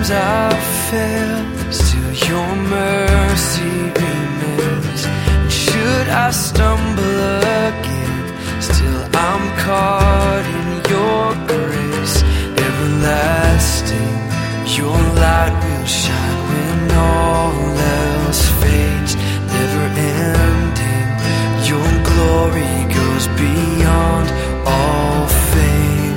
times I've failed, still your mercy remains. And should I stumble again, still I'm caught in your grace. Everlasting, your light will shine when all else fades. Never ending, your glory goes beyond all fame.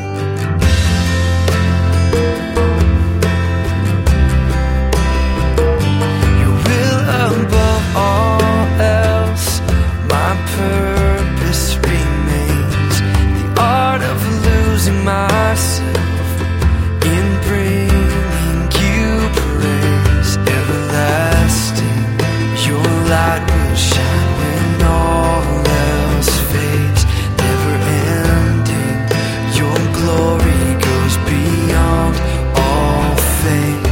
Your will above all else, my purpose remains. The art of losing myself in bringing you praise. Everlasting, your light will shine when all else fades. Never ending, your glory goes beyond all fame.